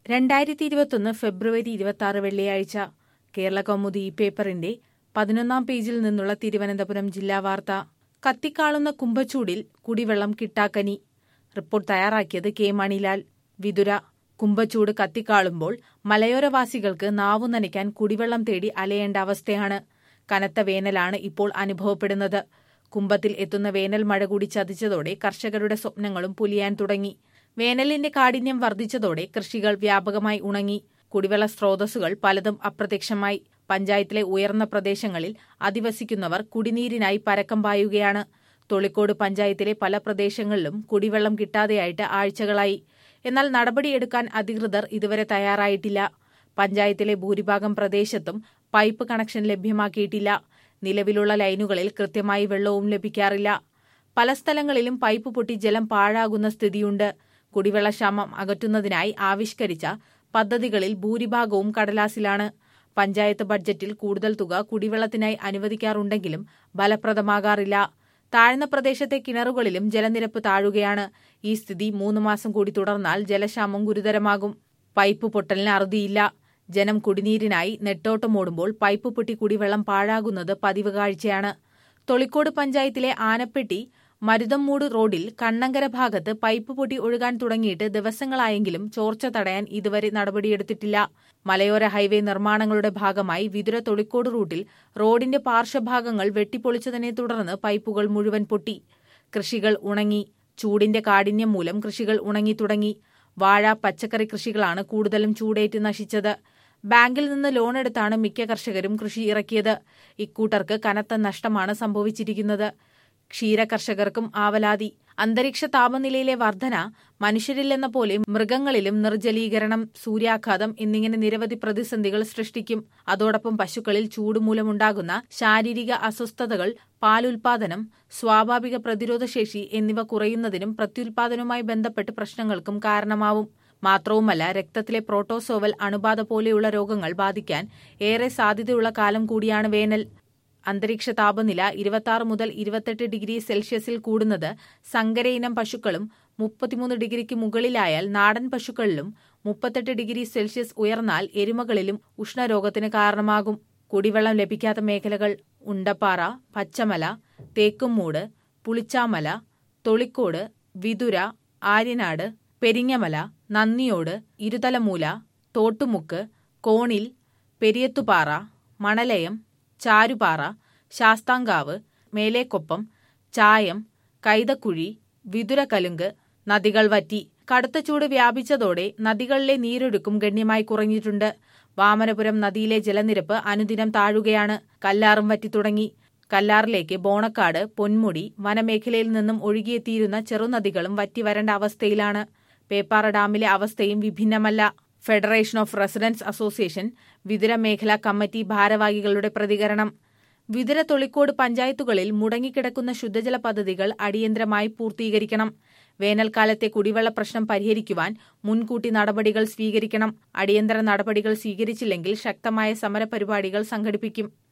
2021 ഫെബ്രുവരി 26 വെള്ളിയാഴ്ച കേരളകൗമുദി ഈ പേപ്പറിന്റെ 11-ാം പേജിൽ നിന്നുള്ള തിരുവനന്തപുരം ജില്ലാ വാർത്ത. കത്തിക്കാളുന്ന കുംഭച്ചൂടിൽ കുടിവെള്ളം കിട്ടാക്കനി. റിപ്പോർട്ട് തയ്യാറാക്കിയത് കെ മണിലാൽ. വിതുര. കുംഭച്ചൂട് കത്തിക്കാളുമ്പോൾ മലയോരവാസികൾക്ക് നാവു നനയ്ക്കാൻ കുടിവെള്ളം തേടി അലയേണ്ട അവസ്ഥയാണ്. കനത്ത വേനലാണ് ഇപ്പോൾ അനുഭവപ്പെടുന്നത്. കുംഭത്തിൽ എത്തുന്ന വേനൽ മഴ കൂടി ചതിച്ചതോടെ കർഷകരുടെ സ്വപ്നങ്ങളും പൊലിയാൻ തുടങ്ങി. വേനലിന്റെ കാഠിന്യം വർദ്ധിച്ചതോടെ കൃഷികൾ വ്യാപകമായി ഉണങ്ങി. കുടിവെള്ള സ്രോതസ്സുകൾ പലതും അപ്രത്യക്ഷമായി. പഞ്ചായത്തിലെ ഉയർന്ന പ്രദേശങ്ങളിൽ അധിവസിക്കുന്നവർ കുടിനീരിനായി പരക്കം പായുകയാണ്. തൊളിക്കോട് പഞ്ചായത്തിലെ പല പ്രദേശങ്ങളിലും കുടിവെള്ളം കിട്ടാതെയായിട്ട് ആഴ്ചകളായി. എന്നാൽ നടപടിയെടുക്കാൻ അധികൃതർ ഇതുവരെ തയ്യാറായിട്ടില്ല. പഞ്ചായത്തിലെ ഭൂരിഭാഗം പ്രദേശത്തും പൈപ്പ് കണക്ഷൻ ലഭ്യമാക്കിയിട്ടില്ല. നിലവിലുള്ള ലൈനുകളിൽ കൃത്യമായി വെള്ളവും ലഭിക്കാറില്ല. പല സ്ഥലങ്ങളിലും പൈപ്പ് പൊട്ടി ജലം പാഴാകുന്ന സ്ഥിതിയുണ്ട്. കുടിവെള്ളക്ഷാമം അകറ്റുന്നതിനായി ആവിഷ്കരിച്ച പദ്ധതികളിൽ ഭൂരിഭാഗവും കടലാസിലാണ്. പഞ്ചായത്ത് ബഡ്ജറ്റിൽ കൂടുതൽ തുക കുടിവെള്ളത്തിനായി അനുവദിക്കാറുണ്ടെങ്കിലും ഫലപ്രദമാകാറില്ല. താഴ്ന്ന പ്രദേശത്തെ കിണറുകളിലും ജലനിരപ്പ് താഴുകയാണ്. ഈ സ്ഥിതി 3 മാസം കൂടി തുടർന്നാൽ ജലക്ഷാമം ഗുരുതരമാകും. പൈപ്പ് പൊട്ടലിന് അറുതിയില്ല. ജനം കുടിനീരിനായി നെട്ടോട്ടമോടുമ്പോൾ പൈപ്പ് പൊട്ടി കുടിവെള്ളം പാഴാകുന്നത് പതിവ് കാഴ്ചയാണ്. തൊളിക്കോട് പഞ്ചായത്തിലെ ആനപ്പെട്ടി മരുതമ്മൂട് റോഡിൽ കണ്ണങ്കര ഭാഗത്ത് പൈപ്പ് പൊട്ടി ഒഴുകാൻ തുടങ്ങിയിട്ട് ദിവസങ്ങളായെങ്കിലും ചോർച്ച തടയാൻ ഇതുവരെ നടപടിയെടുത്തിട്ടില്ല. മലയോര ഹൈവേ നിർമ്മാണങ്ങളുടെ ഭാഗമായി വിതുര തൊളിക്കോട് റൂട്ടിൽ റോഡിന്റെ പാർശ്വഭാഗങ്ങൾ വെട്ടിപ്പൊളിച്ചതിനെ തുടർന്ന് പൈപ്പുകൾ മുഴുവൻ പൊട്ടി. കൃഷികൾ ഉണങ്ങി. ചൂടിന്റെ കാഠിന്യം മൂലം കൃഷികൾ ഉണങ്ങി തുടങ്ങി. വാഴ, പച്ചക്കറി കൃഷികളാണ് കൂടുതലും ചൂടേറ്റ് നശിച്ചത്. ബാങ്കിൽ നിന്ന് ലോണെടുത്താണ് മിക്ക കർഷകരും കൃഷി ഇറക്കിയത്. ഇക്കൂട്ടർക്ക് കനത്ത നഷ്ടമാണ് സംഭവിച്ചിരിക്കുന്നത്. ക്ഷീര കർഷകർക്കും ആവലാതി. അന്തരീക്ഷ താപനിലയിലെ വർധന, മനുഷ്യരിലെന്ന പോലെ മൃഗങ്ങളിലും നിർജ്ജലീകരണം, സൂര്യാഘാതം എന്നിങ്ങനെ നിരവധി പ്രതിസന്ധികൾ സൃഷ്ടിക്കും. അതോടൊപ്പം പശുക്കളിൽ ചൂട് മൂലമുണ്ടാകുന്ന ശാരീരിക അസ്വസ്ഥതകൾ, പാലുൽപാദനം, സ്വാഭാവിക പ്രതിരോധശേഷി എന്നിവ കുറയുന്നതിനും പ്രത്യുൽപാദനവുമായി ബന്ധപ്പെട്ട് പ്രശ്നങ്ങൾക്കും കാരണമാവും. മാത്രവുമല്ല, രക്തത്തിലെ പ്രോട്ടോസോവൽ അണുബാധ പോലെയുള്ള രോഗങ്ങൾ ബാധിക്കാൻ ഏറെ സാധ്യതയുള്ള കാലം കൂടിയാണ് വേനൽ. അന്തരീക്ഷ താപനില 26 മുതൽ 28 ഡിഗ്രി സെൽഷ്യസിൽ കൂടുന്നത് സങ്കരയിനം പശുക്കളും 33 ഡിഗ്രിക്ക് മുകളിലായാൽ നാടൻ പശുക്കളിലും 38 ഡിഗ്രി സെൽഷ്യസ് ഉയർന്നാൽ എരുമകളിലും ഉഷ്ണരോഗത്തിന് കാരണമാകും. കുടിവെള്ളം ലഭിക്കാത്ത മേഖലകൾ ഉണ്ടപ്പാറ, പച്ചമല, തേക്കുംമൂട്, പുളിച്ചാമല, തൊളിക്കോട്, വിതുര, ആര്യനാട്, പെരിങ്ങമല, നന്ദിയോട്, ഇരുതലമൂല, തോട്ടുമുക്ക്, കോണിൽ, പെരിയത്തുപാറ, മണലയം, ചാരുപാറ, ശാസ്താംകാവ്, മേലേക്കൊപ്പം, ചായം, കൈതക്കുഴി, വിതുര കലുങ്ക്. നദികൾ വറ്റി. കടുത്ത ചൂട് വ്യാപിച്ചതോടെ നദികളിലെ നീരൊഴുക്കും ഗണ്യമായി കുറഞ്ഞിട്ടുണ്ട്. വാമനപുരം നദിയിലെ ജലനിരപ്പ് അനുദിനം താഴുകയാണ്. കല്ലാറും വറ്റി തുടങ്ങി. കല്ലാറിലേക്ക് ബോണക്കാട്, പൊന്മുടി വനമേഖലയിൽ നിന്നും ഒഴുകിയെത്തിയിരുന്ന ചെറുനദികളും വറ്റി വരേണ്ട അവസ്ഥയിലാണ്. പേപ്പാറ ഡാമിലെ അവസ്ഥയും വിഭിന്നമല്ല. Federation of residents association Vithura മേഖലാ കമ്മിറ്റി ഭാരവാഹികളുടെ പ്രതികരണം. വിതുര തൊളിക്കോട് പഞ്ചായത്തുകളിൽ മുടങ്ങിക്കിടക്കുന്ന ശുദ്ധജല പദ്ധതികൾ അടിയന്തരമായി പൂർത്തീകരിക്കണം. വേനൽക്കാലത്തെ കുടിവെള്ള പ്രശ്നം പരിഹരിക്കുവാൻ മുൻകൂട്ടി നടപടികൾ സ്വീകരിക്കണം. അടിയന്തര നടപടികൾ സ്വീകരിച്ചില്ലെങ്കിൽ ശക്തമായ സമരപരിപാടികൾ സംഘടിപ്പിക്കും.